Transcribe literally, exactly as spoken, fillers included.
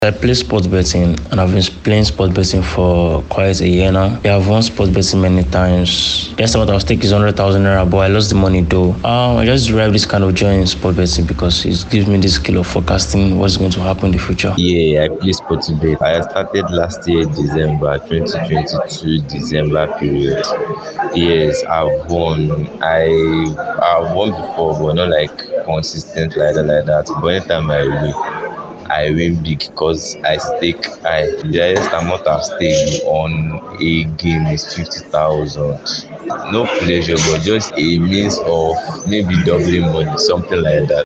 I play sports betting and I've been playing sports betting for quite a year now. Yeah, I've won sports betting many times. Yes, what I was taking is one hundred thousand naira, but I lost the money though. Um, I just derived this kind of joy in sports betting because it gives me this skill of forecasting what's going to happen in the future. Yeah, I play sports bet. I started last year, December, twenty twenty-two, December period. Yes, I've won. I I've won before, but not like consistent like that, like that. But anytime I win, I win big because I stake. I the highest amount I've staked on a game is fifty thousand. No pleasure, but just a means of maybe doubling money, something like that.